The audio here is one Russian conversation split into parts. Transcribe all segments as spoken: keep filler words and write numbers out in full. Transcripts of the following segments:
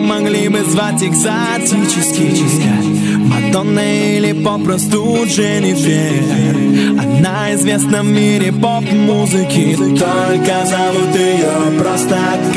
могли бы звать экзотически. Мадонна или попросту Дженнифер. Она известна в мире поп-музыки, только зовут ее просто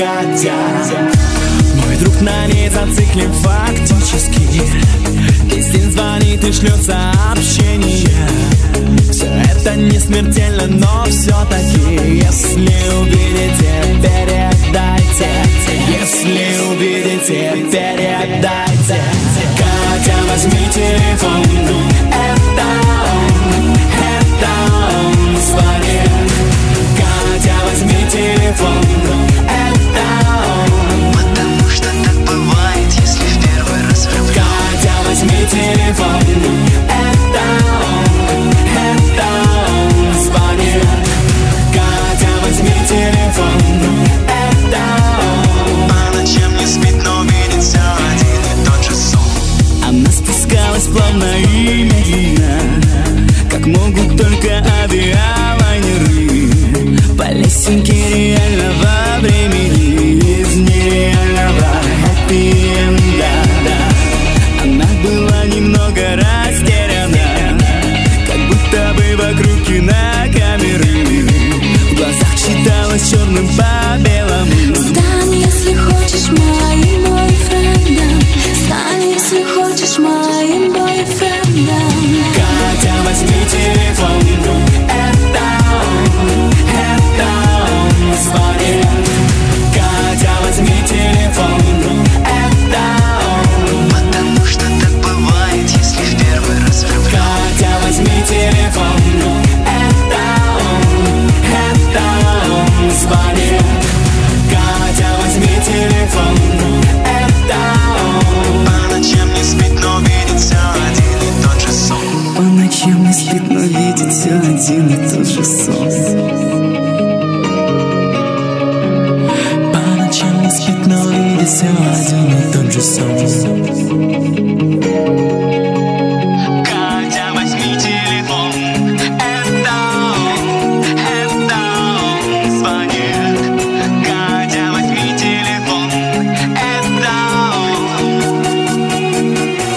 Катя. Мой друг на ней зациклен фактически. Песен звонит и шлет сообщение. Все это не смертельно, но все-таки, если увидите, передайте. Если увидите, передайте. Катя, возьми телефон, это он, это он звонит. Катя, возьми телефон, это он. Потому что так бывает, если в первый раз влюблен. Катя, возьми телефон, это он, это он звонит. Катя, возьми телефон, это он. По ночам не спит, но видит все один и тот же сон. Она спускалась плавно и медленно, как могут только авиалайнеры, по лесенке реального времени, из нереального хэппи-энда. Она была немного растеряна, как будто бы вокруг кинокамеры. В глазах читалось черным по белому. Стань, если хочешь, моим бойфрендом. Стань, если хочешь, моим бойфрендом. Катя, возьми телефон, это он, это он звонит. Катя, возьми телефон, это он. Потому что так бывает, если в первый раз влюблен. Катя, возьми телефон, это он, это он звонит. Катя, возьми телефон, это он. По ночам не спит, но видит все один и тот же сон. По ночам не спит, но видит все один и тот же сон. По ночам не спит, но видит все один и тот же сон. Катя, возьми телефон, это он, это он звонит. Катя, возьми телефон, это он.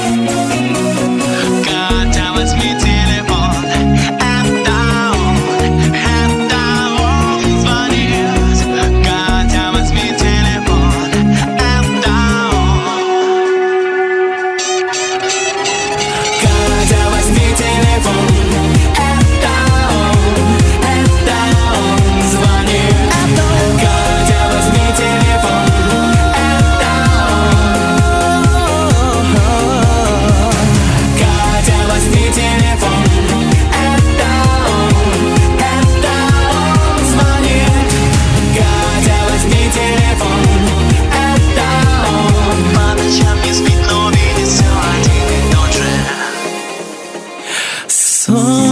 Катя, возьми телефон, это он, это он звонит. Катя, возьми телефон, это он. Катя, возьми телефон, это он, это он звонит. Катя, возьми телефон, это он. Катя, возьми телефон, это он, это он звонит. Катя, возьми телефон, это он. По ночам не спит, но видит все один и тот же Сон.